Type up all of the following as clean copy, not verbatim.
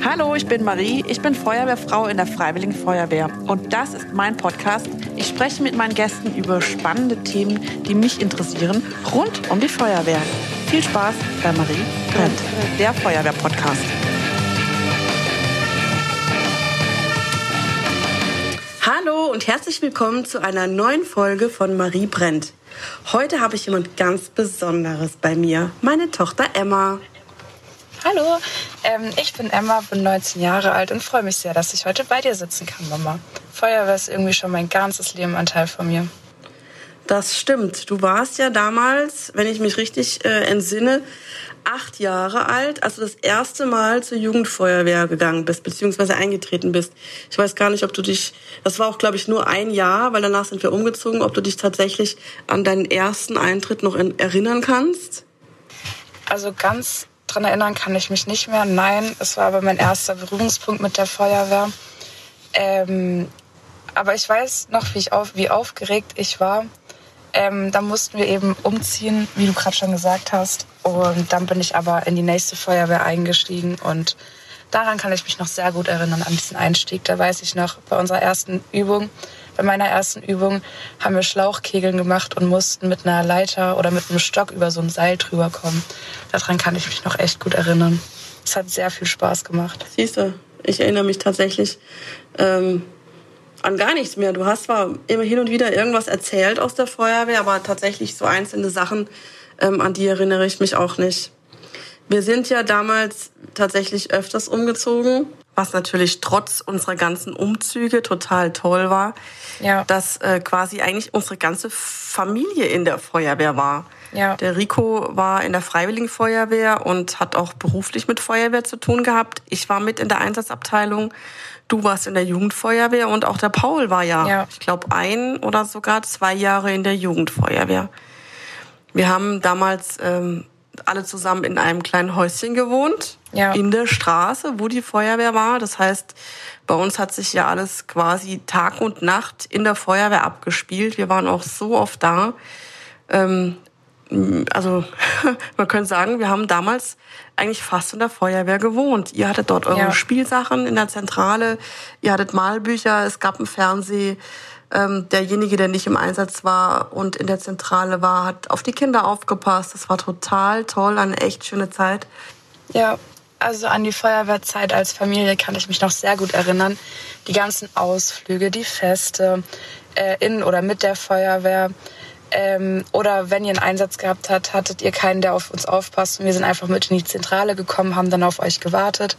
Hallo, ich bin Marie. Ich bin Feuerwehrfrau in der Freiwilligen Feuerwehr. Und das ist mein Podcast. Ich spreche mit meinen Gästen über spannende Themen, die mich interessieren, rund um die Feuerwehr. Viel Spaß bei Marie brennt, der Feuerwehr-Podcast. Hallo und herzlich willkommen zu einer neuen Folge von Marie brennt. Heute habe ich jemand ganz Besonderes bei mir, meine Tochter Emma. Hallo, ich bin Emma, bin 19 Jahre alt und freue mich sehr, dass ich heute bei dir sitzen kann, Mama. Feuerwehr ist irgendwie schon mein ganzes Leben ein Teil von mir. Das stimmt. Du warst ja damals, wenn ich mich richtig entsinne, 8 Jahre alt, als du das erste Mal zur Jugendfeuerwehr gegangen bist, beziehungsweise eingetreten bist. Ich weiß gar nicht, ob du dich, das war auch, glaube ich, nur ein Jahr, weil danach sind wir umgezogen, ob du dich tatsächlich an deinen ersten Eintritt noch erinnern kannst? Also ganz dran erinnern kann ich mich nicht mehr. Nein, es war aber mein erster Berührungspunkt mit der Feuerwehr. Aber ich weiß noch, wie aufgeregt ich war. Da mussten wir eben umziehen, wie du gerade schon gesagt hast. Und dann bin ich aber in die nächste Feuerwehr eingestiegen. Und daran kann ich mich noch sehr gut erinnern, an diesen Einstieg. Da weiß ich noch, bei meiner ersten Übung haben wir Schlauchkegeln gemacht und mussten mit einer Leiter oder mit einem Stock über so ein Seil drüber kommen. Daran kann ich mich noch echt gut erinnern. Es hat sehr viel Spaß gemacht. Siehst du, ich erinnere mich tatsächlich an gar nichts mehr. Du hast zwar immer hin und wieder irgendwas erzählt aus der Feuerwehr, aber tatsächlich so einzelne Sachen, an die erinnere ich mich auch nicht. Wir sind ja damals tatsächlich öfters umgezogen, was natürlich trotz unserer ganzen Umzüge total toll war, ja. Dass quasi eigentlich unsere ganze Familie in der Feuerwehr war. Ja. Der Rico war in der Freiwilligen Feuerwehr und hat auch beruflich mit Feuerwehr zu tun gehabt. Ich war mit in der Einsatzabteilung. Du warst in der Jugendfeuerwehr und auch der Paul war ja. Ich glaube, 1 oder sogar 2 Jahre in der Jugendfeuerwehr. Wir haben damals alle zusammen in einem kleinen Häuschen gewohnt, in der Straße, wo die Feuerwehr war. Das heißt, bei uns hat sich ja alles quasi Tag und Nacht in der Feuerwehr abgespielt. Wir waren auch so oft da. Also man könnte sagen, wir haben damals eigentlich fast in der Feuerwehr gewohnt. Ihr hattet dort eure Spielsachen in der Zentrale, ihr hattet Malbücher, es gab einen Fernseher. Derjenige, der nicht im Einsatz war und in der Zentrale war, hat auf die Kinder aufgepasst. Das war total toll, eine echt schöne Zeit. Ja, also an die Feuerwehrzeit als Familie kann ich mich noch sehr gut erinnern. Die ganzen Ausflüge, die Feste in oder mit der Feuerwehr. Oder wenn ihr einen Einsatz gehabt habt, hattet ihr keinen, der auf uns aufpasst. Und wir sind einfach mit in die Zentrale gekommen, haben dann auf euch gewartet,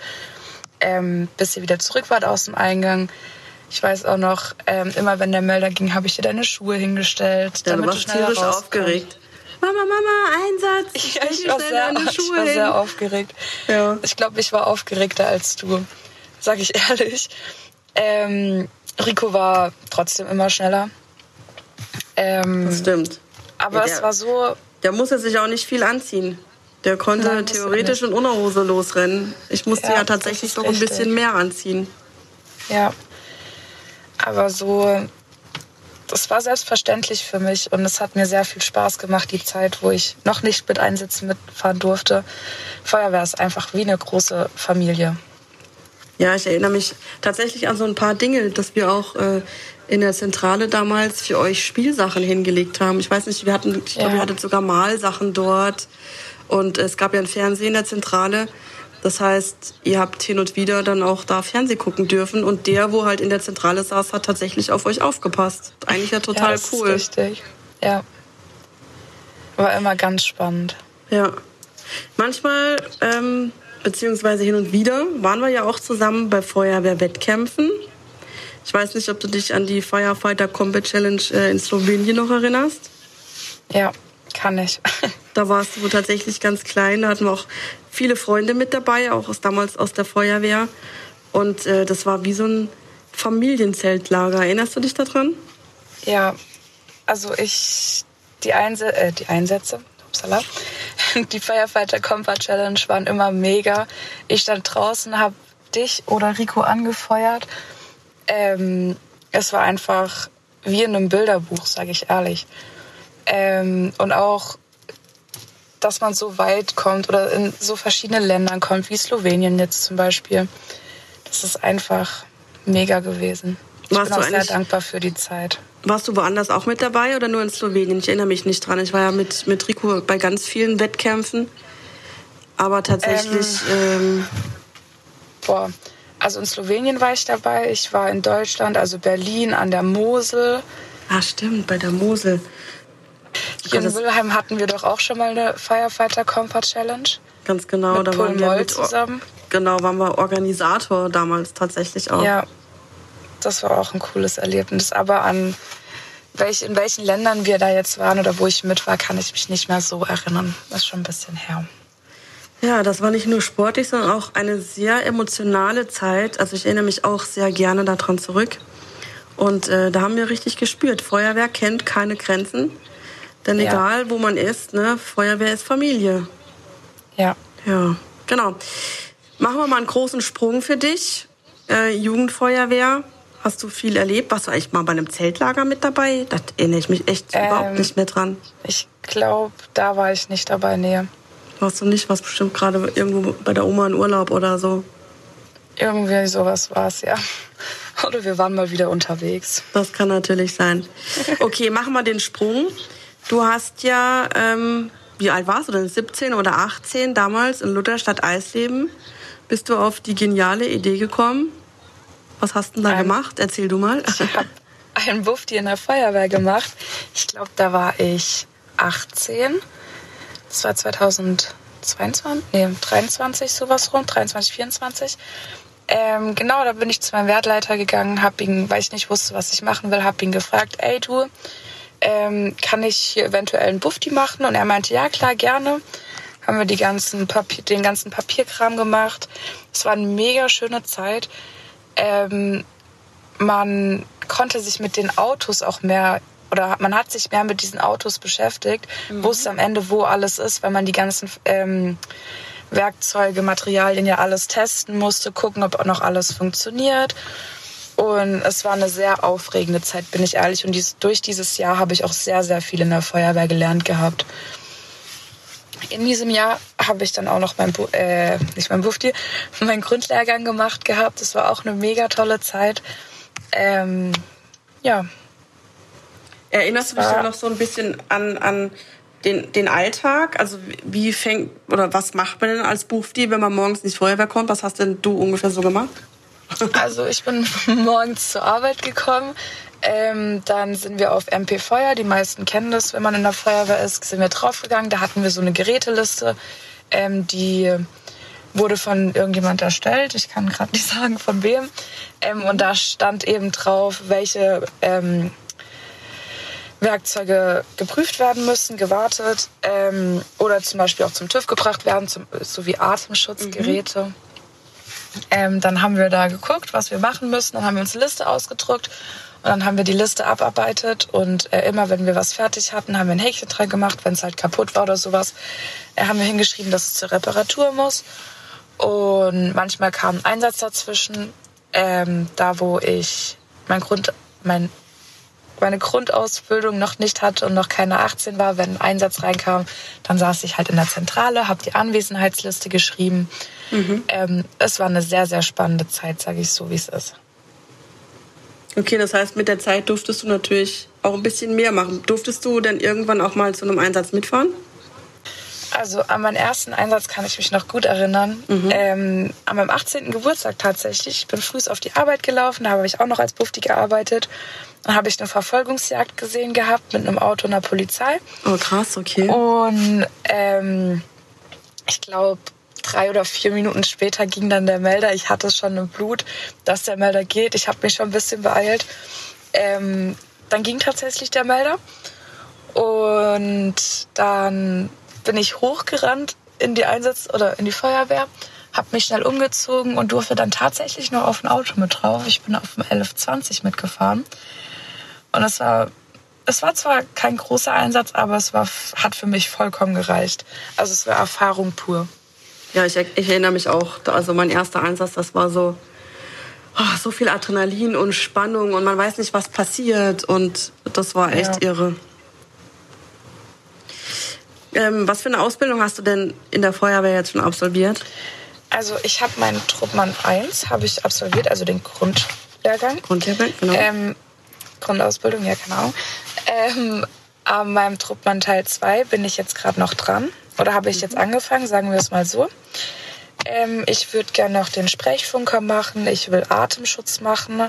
bis ihr wieder zurück wart aus dem Eingang. Ich weiß auch noch, immer wenn der Melder ging, habe ich dir deine Schuhe hingestellt, ja, damit du schneller tierisch aufgeregt. Mama, Einsatz! Ich war sehr aufgeregt. Ja. Ich glaube, ich war aufgeregter als du, sag ich ehrlich. Rico war trotzdem immer schneller. Das stimmt. Aber es war so... Der musste sich auch nicht viel anziehen. Der konnte theoretisch in Unterhose losrennen. Ich musste ja tatsächlich noch ein bisschen mehr anziehen. Ja. Aber so, das war selbstverständlich für mich und es hat mir sehr viel Spaß gemacht, die Zeit, wo ich noch nicht mit Einsätzen mitfahren durfte. Feuerwehr ist einfach wie eine große Familie. Ja, ich erinnere mich tatsächlich an so ein paar Dinge, dass wir auch in der Zentrale damals für euch Spielsachen hingelegt haben. Ich weiß nicht, ich glaube, ihr hattet sogar Malsachen dort und es gab ja einen Fernseher in der Zentrale. Das heißt, ihr habt hin und wieder dann auch da Fernsehen gucken dürfen und der, wo halt in der Zentrale saß, hat tatsächlich auf euch aufgepasst. Eigentlich ja total das cool. Ist richtig. Ja. War immer ganz spannend. Ja. Manchmal, beziehungsweise hin und wieder, waren wir ja auch zusammen bei Feuerwehrwettkämpfen. Ich weiß nicht, ob du dich an die Firefighter Combat Challenge in Slowenien noch erinnerst. Ja, kann ich. Da warst du tatsächlich ganz klein. Da hatten wir auch viele Freunde mit dabei, auch damals aus der Feuerwehr. Und das war wie so ein Familienzeltlager. Erinnerst du dich daran? Ja, also die Einsätze, upsala, die Firefighter Combat Challenge waren immer mega. Ich stand draußen, habe dich oder Rico angefeuert. Es war einfach wie in einem Bilderbuch, sage ich ehrlich. Und auch dass man so weit kommt oder in so verschiedene Ländern kommt, wie Slowenien jetzt zum Beispiel. Das ist einfach mega gewesen. Ich bin auch sehr dankbar für die Zeit. Warst du woanders auch mit dabei oder nur in Slowenien? Ich erinnere mich nicht dran. Ich war ja mit Rico bei ganz vielen Wettkämpfen. Aber tatsächlich... Also in Slowenien war ich dabei. Ich war in Deutschland, also Berlin, an der Mosel. Ah, stimmt, bei der Mosel. Hier in Mülheim hatten wir doch auch schon mal eine Firefighter Comfort Challenge. Ganz genau. Mit da waren wir zusammen. Genau, waren wir Organisator damals tatsächlich auch. Ja, das war auch ein cooles Erlebnis. Aber in welchen Ländern wir da jetzt waren oder wo ich mit war, kann ich mich nicht mehr so erinnern. Das ist schon ein bisschen her. Ja, das war nicht nur sportlich, sondern auch eine sehr emotionale Zeit. Also ich erinnere mich auch sehr gerne daran zurück. Und da haben wir richtig gespürt, Feuerwehr kennt keine Grenzen. Denn egal, wo man ist, ne, Feuerwehr ist Familie. Ja. Ja, genau. Machen wir mal einen großen Sprung für dich. Jugendfeuerwehr, hast du viel erlebt? Warst du eigentlich mal bei einem Zeltlager mit dabei? Das erinnere ich mich echt überhaupt nicht mehr dran. Ich glaube, da war ich nicht dabei, nee. Warst du nicht? Warst bestimmt gerade irgendwo bei der Oma in Urlaub oder so? Irgendwie sowas war es, ja. Oder wir waren mal wieder unterwegs. Das kann natürlich sein. Okay, machen wir den Sprung. Du hast ja, wie alt warst du denn? 17 oder 18 damals in Lutherstadt Eisleben. Bist du auf die geniale Idee gekommen? Was hast du denn da gemacht? Erzähl du mal. Ich habe einen Bufti in der Feuerwehr gemacht. Ich glaube, da war ich 18. Das war 2023, sowas rum, 23, 24. Genau, da bin ich zu meinem Wertleiter gegangen, habe ihn, weil ich nicht wusste, was ich machen will, habe ihn gefragt, ey du, kann ich hier eventuell einen Bufti machen? Und er meinte, ja klar, gerne. Haben wir den ganzen Papierkram gemacht. Es war eine mega schöne Zeit. Man konnte sich mit den Autos auch mehr, oder man hat sich mehr mit diesen Autos beschäftigt, wusste am Ende, wo alles ist, weil man die ganzen Werkzeuge, Materialien ja alles testen musste, gucken, ob auch noch alles funktioniert. Und es war eine sehr aufregende Zeit, bin ich ehrlich. Und durch dieses Jahr habe ich auch sehr, sehr viel in der Feuerwehr gelernt gehabt. In diesem Jahr habe ich dann auch noch meinen Grundlehrgang gemacht gehabt. Das war auch eine mega tolle Zeit. Ja. Erinnerst du dich denn noch so ein bisschen an den Alltag? Also was macht man denn als Bufti, wenn man morgens in die Feuerwehr kommt? Was hast denn du ungefähr so gemacht? Also ich bin morgens zur Arbeit gekommen. Dann sind wir auf MP Feuer. Die meisten kennen das, wenn man in der Feuerwehr ist. Sind wir draufgegangen. Da hatten wir so eine Geräteliste. Die wurde von irgendjemand erstellt. Ich kann gerade nicht sagen, von wem. Und da stand eben drauf, welche Werkzeuge geprüft werden müssen, gewartet oder zum Beispiel auch zum TÜV gebracht werden, sowie Atemschutzgeräte. Dann haben wir da geguckt, was wir machen müssen. Dann haben wir uns eine Liste ausgedruckt und dann haben wir die Liste abarbeitet. Und immer, wenn wir was fertig hatten, haben wir ein Häkchen dran gemacht. Wenn es halt kaputt war oder sowas, haben wir hingeschrieben, dass es zur Reparatur muss. Und manchmal kam ein Einsatz dazwischen, da wo ich meine Grundausbildung noch nicht hatte und noch keine 18 war. Wenn ein Einsatz reinkam, dann saß ich halt in der Zentrale, habe die Anwesenheitsliste geschrieben. Es war eine sehr, sehr spannende Zeit, sage ich so, wie es ist. Okay, das heißt, mit der Zeit durftest du natürlich auch ein bisschen mehr machen. Durftest du denn irgendwann auch mal zu einem Einsatz mitfahren? Also an meinen ersten Einsatz kann ich mich noch gut erinnern. An meinem 18. Geburtstag tatsächlich. Ich bin früh auf die Arbeit gelaufen, da habe ich auch noch als Bufti gearbeitet. Dann habe ich eine Verfolgungsjagd gesehen gehabt mit einem Auto und einer Polizei. Oh krass, okay. Und ich glaube, 3 oder 4 Minuten später ging dann der Melder. Ich hatte schon im Blut, dass der Melder geht. Ich habe mich schon ein bisschen beeilt. Dann ging tatsächlich der Melder. Und dann bin ich hochgerannt in die in die Feuerwehr, habe mich schnell umgezogen und durfte dann tatsächlich noch auf ein Auto mit drauf. Ich bin auf dem 1120 mitgefahren. Und es war zwar kein großer Einsatz, aber hat für mich vollkommen gereicht. Also es war Erfahrung pur. Ja, ich erinnere mich auch. Also mein erster Einsatz, das war so viel Adrenalin und Spannung und man weiß nicht, was passiert. Und das war echt irre. Was für eine Ausbildung hast du denn in der Feuerwehr jetzt schon absolviert? Also ich habe meinen Truppmann 1 habe ich absolviert, also den Grundlehrgang. Grundlehrgang, genau. Grundausbildung, ja, keine Ahnung. An meinem Truppmann Teil 2 bin ich jetzt gerade noch dran. Oder habe ich jetzt angefangen, sagen wir es mal so. Ich würde gerne noch den Sprechfunker machen. Ich will Atemschutz machen.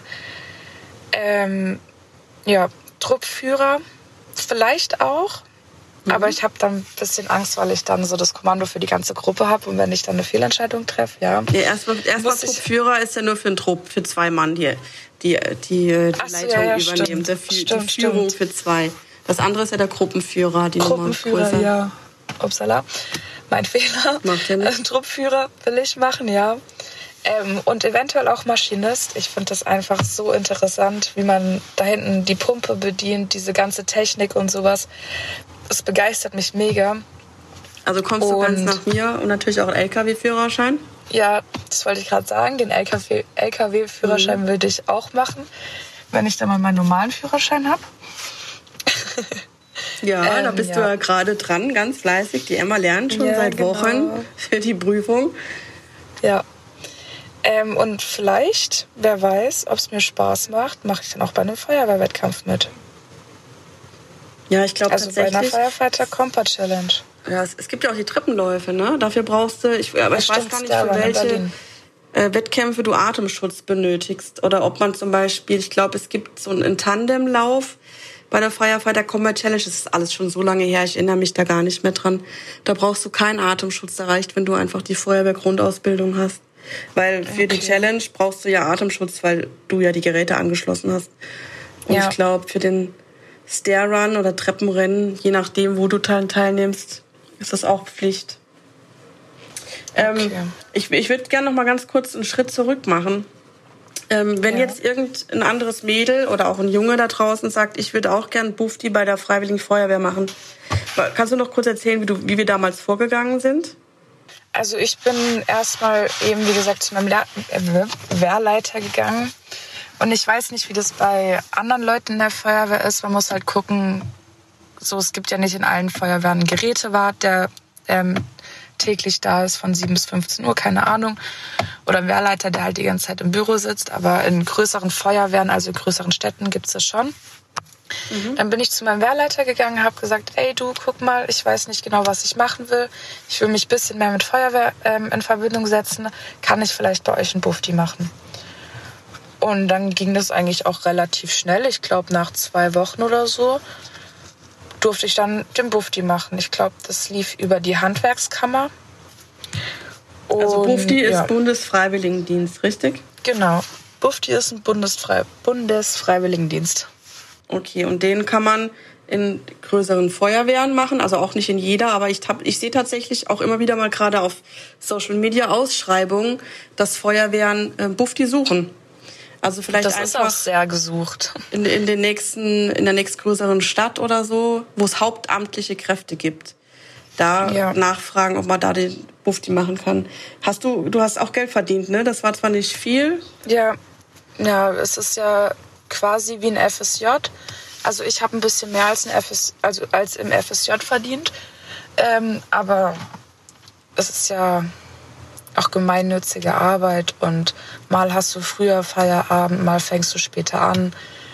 Truppführer vielleicht auch. Aber ich habe dann ein bisschen Angst, weil ich dann so das Kommando für die ganze Gruppe habe. Und wenn ich dann eine Fehlentscheidung treffe, ja. Erstmal Truppführer ist ja nur für einen Trupp, für 2 Mann, die Leitung übernehmen. Die Führung für 2. Das andere ist ja der Gruppenführer, die Gruppenführer, Nummer ja. Upsala, mein Fehler. Macht ja nicht. Truppführer will ich machen, ja. Und eventuell auch Maschinist. Ich finde das einfach so interessant, wie man da hinten die Pumpe bedient, diese ganze Technik und sowas. Das begeistert mich mega. Also kommst du ganz nach mir und natürlich auch einen LKW-Führerschein? Ja, das wollte ich gerade sagen. Den LKW-Führerschein würde ich auch machen, wenn ich dann mal meinen normalen Führerschein habe. Ja, da bist du ja gerade dran, ganz fleißig. Die Emma lernt schon seit Wochen für die Prüfung. Ja. Und vielleicht, wer weiß, ob es mir Spaß mache ich dann auch bei einem Feuerwehrwettkampf mit. Ja, ich glaube tatsächlich. Also bei einer Firefighter Compa Challenge. Ja, es gibt ja auch die Treppenläufe, ne? Dafür brauchst du, ich weiß gar nicht, für welche Wettkämpfe du Atemschutz benötigst. Oder ob man zum Beispiel, ich glaube, es gibt so einen Tandemlauf bei der Firefighter Combat Challenge. Das ist alles schon so lange her, ich erinnere mich da gar nicht mehr dran. Da brauchst du keinen Atemschutz, da reicht, wenn du einfach die Feuerwehrgrundausbildung hast. Weil für die Challenge brauchst du ja Atemschutz, weil du ja die Geräte angeschlossen hast. Und ich glaube, für den Stairrun oder Treppenrennen, je nachdem, wo du teilnimmst, ist das auch Pflicht. Ich würde gerne noch mal ganz kurz einen Schritt zurück machen. Wenn jetzt irgendein anderes Mädel oder auch ein Junge da draußen sagt, ich würde auch gern Bufti bei der Freiwilligen Feuerwehr machen. Kannst du noch kurz erzählen, wie wir damals vorgegangen sind? Also ich bin erstmal eben, wie gesagt, zu meinem Wehrleiter gegangen. Und ich weiß nicht, wie das bei anderen Leuten in der Feuerwehr ist. Man muss halt gucken, es gibt ja nicht in allen Feuerwehren einen Gerätewart, der täglich da ist von 7 bis 15 Uhr, keine Ahnung. Oder ein Wehrleiter, der halt die ganze Zeit im Büro sitzt. Aber in größeren Feuerwehren, also in größeren Städten, gibt es das schon. Dann bin ich zu meinem Wehrleiter gegangen, habe gesagt, ey du, guck mal, ich weiß nicht genau, was ich machen will. Ich will mich ein bisschen mehr mit Feuerwehr in Verbindung setzen. Kann ich vielleicht bei euch einen Bufti machen? Und dann ging das eigentlich auch relativ schnell. Ich glaube, nach 2 Wochen oder so durfte ich dann den Bufti machen. Ich glaube, das lief über die Handwerkskammer. Also Bufti ist Bundesfreiwilligendienst, richtig? Genau. Bufti ist ein Bundesfreiwilligendienst. Okay, und den kann man in größeren Feuerwehren machen, also auch nicht in jeder, aber ich sehe tatsächlich auch immer wieder mal gerade auf Social Media Ausschreibungen, dass Feuerwehren Bufti suchen. Also vielleicht das einfach ist auch sehr gesucht. in der nächstgrößeren Stadt oder so, wo es hauptamtliche Kräfte gibt. Da nachfragen, ob man da den Bufti machen kann. Du hast auch Geld verdient, ne? Das war zwar nicht viel. Ja, es ist ja quasi wie ein FSJ. Also ich habe ein bisschen mehr als im FSJ verdient. Aber es ist ja auch gemeinnützige Arbeit und mal hast du früher Feierabend, mal fängst du später an.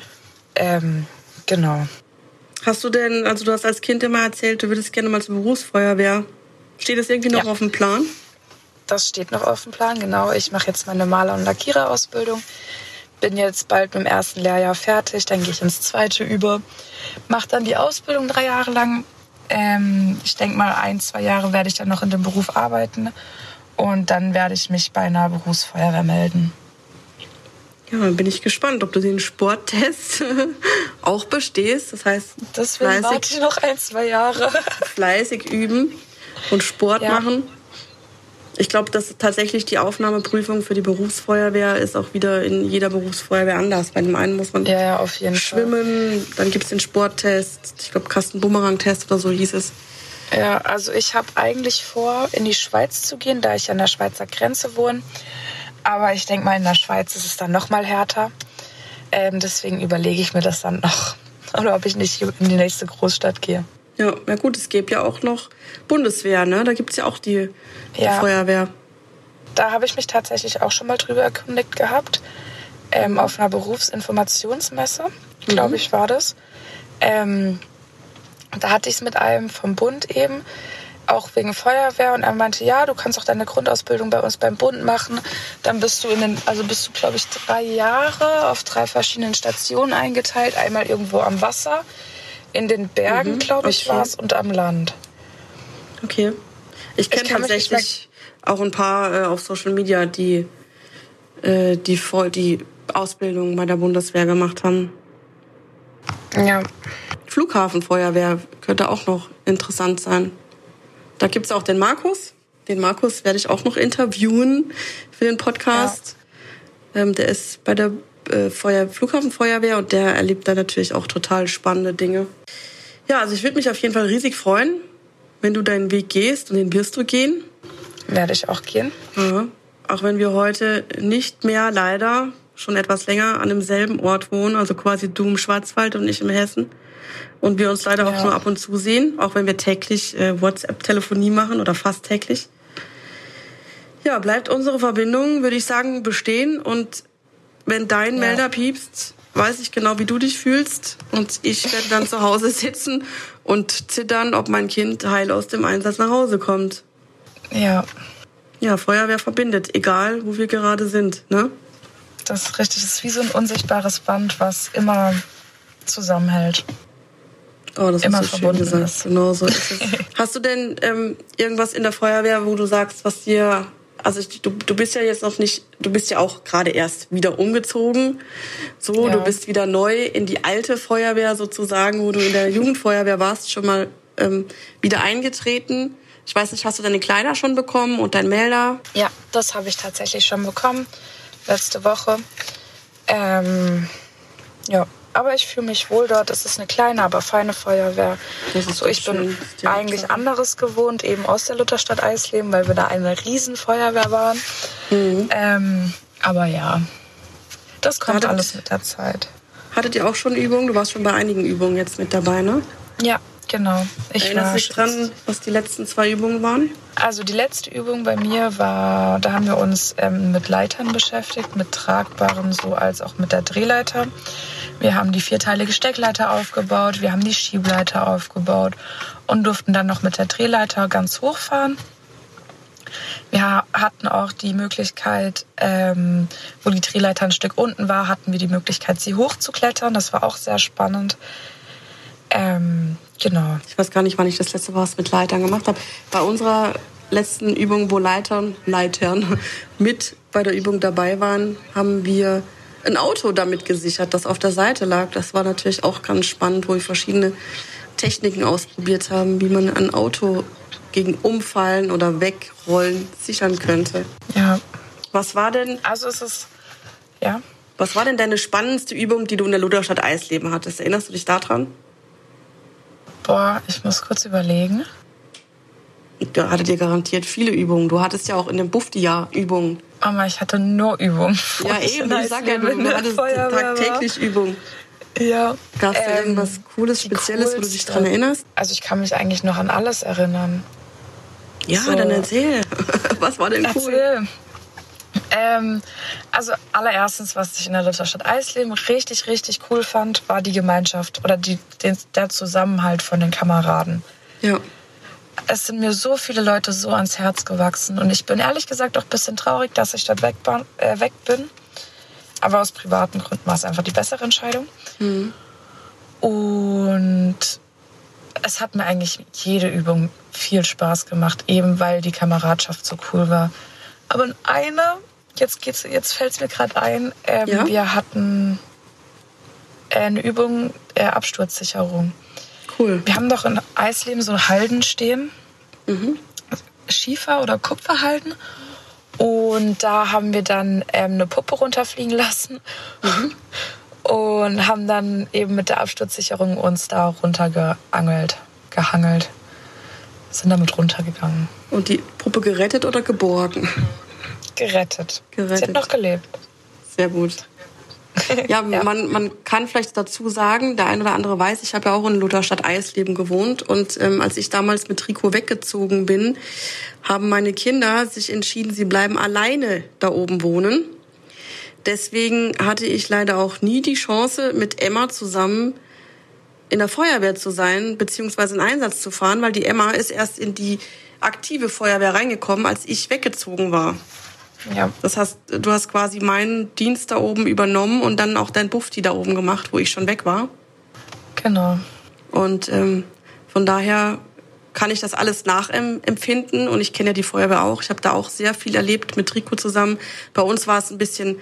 Genau. Hast du denn, also du hast als Kind immer erzählt, du würdest gerne mal zur Berufsfeuerwehr. Steht das irgendwie noch auf dem Plan? Das steht noch auf dem Plan, genau. Ich mache jetzt meine Maler- und Lackiererausbildung. Bin jetzt bald mit dem 1. Lehrjahr fertig, dann gehe ich ins 2. über. Mache dann die Ausbildung 3 Jahre lang. Ich denke mal, 1-2 Jahre werde ich dann noch in dem Beruf arbeiten. Und dann werde ich mich bei einer Berufsfeuerwehr melden. Ja, dann bin ich gespannt, ob du den Sporttest auch bestehst. Das heißt, deswegen warte ich noch 1-2 Jahre. Fleißig üben und Sport machen. Ich glaube, dass tatsächlich die Aufnahmeprüfung für die Berufsfeuerwehr ist auch wieder in jeder Berufsfeuerwehr anders. Bei dem einen muss man auf jeden schwimmen, Fall. Dann gibt es den Sporttest, ich glaube Kasten-Bumerang-Test oder so hieß es. Ja, also ich habe eigentlich vor, in die Schweiz zu gehen, da ich an der Schweizer Grenze wohne. Aber ich denke mal, in der Schweiz ist es dann noch mal härter. Deswegen überlege ich mir das dann noch. Oder ob ich nicht in die nächste Großstadt gehe. Ja, na gut, es gibt ja auch noch Bundeswehr, ne? Da gibt's ja auch die Feuerwehr. Da habe ich mich tatsächlich auch schon mal drüber erkundigt gehabt. Auf einer Berufsinformationsmesse, glaube ich, war das. Da hatte ich es mit einem vom Bund eben, auch wegen Feuerwehr. Und er meinte, ja, du kannst auch deine Grundausbildung bei uns beim Bund machen. Dann bist du, glaube ich, 3 Jahre auf 3 verschiedenen Stationen eingeteilt. Einmal irgendwo am Wasser, in den Bergen, glaube ich, war es, und am Land. Okay. Ich kenne tatsächlich auch ein paar auf Social Media, die Ausbildung bei der Bundeswehr gemacht haben. Ja. Flughafenfeuerwehr könnte auch noch interessant sein. Da gibt's auch den Markus. Den Markus werde ich auch noch interviewen für den Podcast. Ja. Der ist bei der Flughafenfeuerwehr und der erlebt da natürlich auch total spannende Dinge. Ja, also ich würde mich auf jeden Fall riesig freuen, wenn du deinen Weg gehst, und den wirst du gehen. Werde ich auch gehen. Ja, auch wenn wir heute nicht mehr, leider, schon etwas länger an demselben Ort wohnen, also quasi du im Schwarzwald und ich im Hessen. Und wir uns leider auch nur ab und zu sehen, auch wenn wir täglich WhatsApp-Telefonie machen oder fast täglich. Ja, bleibt unsere Verbindung, würde ich sagen, bestehen. Und wenn dein Melder piepst, weiß ich genau, wie du dich fühlst. Und ich werde dann zu Hause sitzen und zittern, ob mein Kind heil aus dem Einsatz nach Hause kommt. Ja. Ja, Feuerwehr verbindet, egal wo wir gerade sind, ne? Das ist richtig. Das ist wie so ein unsichtbares Band, was immer zusammenhält. Oh, das immer hast du schön gesagt. ist. Genau so ist es. Hast du denn irgendwas in der Feuerwehr, wo du sagst, was dir... Also du bist ja jetzt noch nicht... Du bist ja auch gerade erst wieder umgezogen. So, du bist wieder neu in die alte Feuerwehr sozusagen, wo du in der Jugendfeuerwehr warst, schon mal wieder eingetreten. Ich weiß nicht, hast du deine Kleider schon bekommen und dein Melder? Ja, das habe ich tatsächlich schon bekommen. Letzte Woche. Ja, aber ich fühle mich wohl dort. Es ist eine kleine, aber feine Feuerwehr. So, ich bin eigentlich anderes gewohnt, eben aus der Lutherstadt Eisleben, weil wir da eine Riesenfeuerwehr waren. Aber ja, das kommt alles mit der Zeit. Hattet ihr auch schon Übungen? Du warst schon bei einigen Übungen jetzt mit dabei, ne? Ja, genau. Erinnerst du dich dran, was die letzten 2 Übungen waren? Also die letzte Übung bei mir war, da haben wir uns mit Leitern beschäftigt, mit tragbaren so als auch mit der Drehleiter. Wir haben die 4-teilige Steckleiter aufgebaut, wir haben die Schiebleiter aufgebaut und durften dann noch mit der Drehleiter ganz hochfahren. Wir hatten auch die Möglichkeit, wo die Drehleiter ein Stück unten war, hatten wir die Möglichkeit, sie hochzuklettern. Das war auch sehr spannend. Genau. Ich weiß gar nicht, wann ich das letzte Mal was mit Leitern gemacht habe. Bei unserer letzten Übung, wo Leitern mit bei der Übung dabei waren, haben wir ein Auto damit gesichert, das auf der Seite lag. Das war natürlich auch ganz spannend, wo wir verschiedene Techniken ausprobiert haben, wie man ein Auto gegen Umfallen oder Wegrollen sichern könnte. Ja. Was war denn... Also es ist... Ja. Was war denn deine spannendste Übung, die du in der Lutherstadt Eisleben hattest? Erinnerst du dich daran? Boah, ich muss kurz überlegen. Da hattet ihr garantiert viele Übungen. Du hattest ja auch in dem Bufti-Jahr Übungen. Mama, ich hatte nur Übungen. Ja, eben. Ich sag ja, du hattest tagtäglich Übungen. Ja. Gab es da irgendwas Cooles, Spezielles, wo du dich dran erinnerst? Also ich kann mich eigentlich noch an alles erinnern. Ja, so. Dann erzähl. Was war denn cool? Also allererstens, was ich in der Lutherstadt Eisleben richtig, richtig cool fand, war die Gemeinschaft oder der Zusammenhalt von den Kameraden. Ja. Es sind mir so viele Leute so ans Herz gewachsen und ich bin ehrlich gesagt auch ein bisschen traurig, dass ich dort weg bin. Aber aus privaten Gründen war es einfach die bessere Entscheidung. Mhm. Und es hat mir eigentlich jede Übung viel Spaß gemacht, eben weil die Kameradschaft so cool war. Aber jetzt fällt es mir gerade ein, wir hatten eine Übung Absturzsicherung. Cool. Wir haben doch in Eisleben so Halden stehen, Schiefer- oder Kupferhalden. Und da haben wir dann eine Puppe runterfliegen lassen und haben dann eben mit der Absturzsicherung uns da gehangelt. Sind damit runtergegangen. Und die Puppe gerettet oder geborgen? Gerettet. Sie hat noch gelebt. Sehr gut. Ja, man kann vielleicht dazu sagen, der ein oder andere weiß, ich habe ja auch in Lutherstadt-Eisleben gewohnt. Und als ich damals mit Rico weggezogen bin, haben meine Kinder sich entschieden, sie bleiben alleine da oben wohnen. Deswegen hatte ich leider auch nie die Chance, mit Emma zusammen in der Feuerwehr zu sein, beziehungsweise in Einsatz zu fahren, weil die Emma ist erst in die aktive Feuerwehr reingekommen, als ich weggezogen war. Ja. Das heißt, du hast quasi meinen Dienst da oben übernommen und dann auch dein Bufti da oben gemacht, wo ich schon weg war. Genau. Und von daher kann ich das alles nachempfinden und ich kenne ja die Feuerwehr auch. Ich habe da auch sehr viel erlebt mit Rico zusammen. Bei uns war es ein bisschen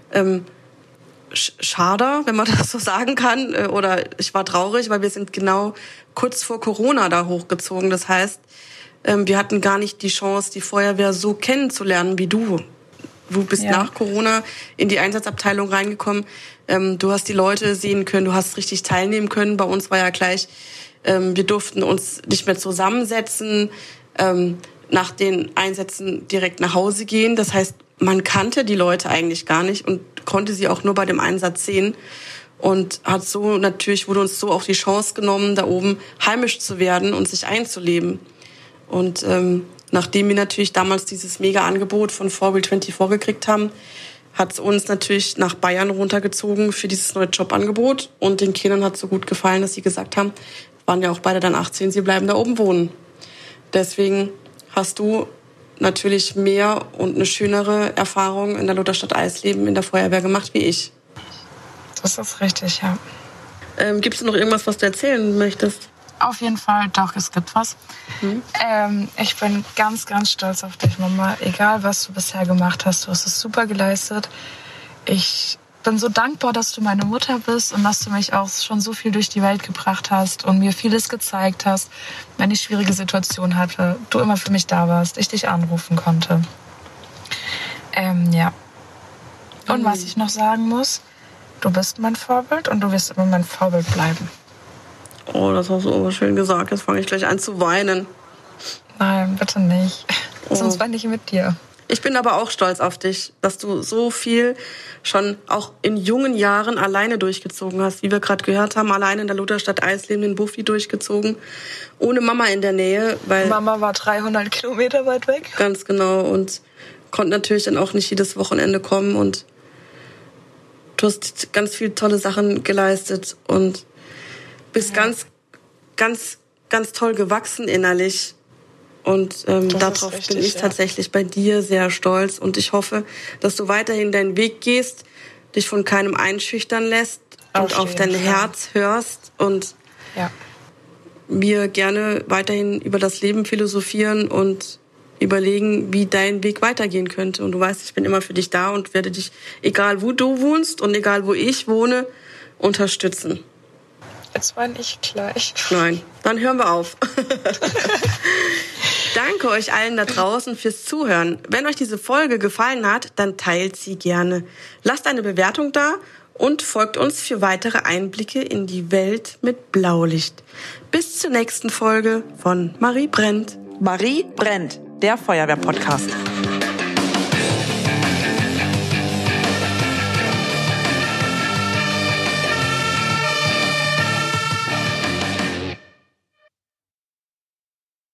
schade, wenn man das so sagen kann. Oder ich war traurig, weil wir sind genau kurz vor Corona da hochgezogen. Das heißt, wir hatten gar nicht die Chance, die Feuerwehr so kennenzulernen wie du. Du bist nach Corona in die Einsatzabteilung reingekommen. Du hast die Leute sehen können, du hast richtig teilnehmen können. Bei uns war ja gleich, wir durften uns nicht mehr zusammensetzen, nach den Einsätzen direkt nach Hause gehen. Das heißt, man kannte die Leute eigentlich gar nicht und konnte sie auch nur bei dem Einsatz sehen. Und hat so natürlich, wurde uns so auch die Chance genommen, da oben heimisch zu werden und sich einzuleben. Und nachdem wir natürlich damals dieses Mega-Angebot von 4Will24 gekriegt haben, hat es uns natürlich nach Bayern runtergezogen für dieses neue Jobangebot. Und den Kindern hat es so gut gefallen, dass sie gesagt haben, waren ja auch beide dann 18, sie bleiben da oben wohnen. Deswegen hast du natürlich mehr und eine schönere Erfahrung in der Lutherstadt Eisleben in der Feuerwehr gemacht wie ich. Das ist richtig, ja. Gibt es noch irgendwas, was du erzählen möchtest? Auf jeden Fall, doch, es gibt was. Ich bin ganz, ganz stolz auf dich, Mama. Egal, was du bisher gemacht hast, du hast es super geleistet. Ich bin so dankbar, dass du meine Mutter bist und dass du mich auch schon so viel durch die Welt gebracht hast und mir vieles gezeigt hast, wenn ich schwierige Situationen hatte, du immer für mich da warst, ich dich anrufen konnte. Ja. Und was ich noch sagen muss, du bist mein Vorbild und du wirst immer mein Vorbild bleiben. Oh, das hast du aber schön gesagt. Jetzt fange ich gleich an zu weinen. Nein, bitte nicht. Sonst weine ich mit dir. Ich bin aber auch stolz auf dich, dass du so viel schon auch in jungen Jahren alleine durchgezogen hast. Wie wir gerade gehört haben, alleine in der Lutherstadt Eisleben den Buffi durchgezogen. Ohne Mama in der Nähe. Weil Mama war 300 Kilometer weit weg. Ganz genau. Und konnte natürlich dann auch nicht jedes Wochenende kommen. Und du hast ganz viele tolle Sachen geleistet und bist ganz, ganz, ganz toll gewachsen innerlich. Und darauf bin ich tatsächlich bei dir sehr stolz. Und ich hoffe, dass du weiterhin deinen Weg gehst, dich von keinem einschüchtern lässt und auf dein Herz hörst. Und wir gerne weiterhin über das Leben philosophieren und überlegen, wie dein Weg weitergehen könnte. Und du weißt, ich bin immer für dich da und werde dich, egal wo du wohnst und egal wo ich wohne, unterstützen. Jetzt weine ich gleich. Nein, dann hören wir auf. Danke euch allen da draußen fürs Zuhören. Wenn euch diese Folge gefallen hat, dann teilt sie gerne. Lasst eine Bewertung da und folgt uns für weitere Einblicke in die Welt mit Blaulicht. Bis zur nächsten Folge von Marie brennt. Marie brennt, der Feuerwehr-Podcast.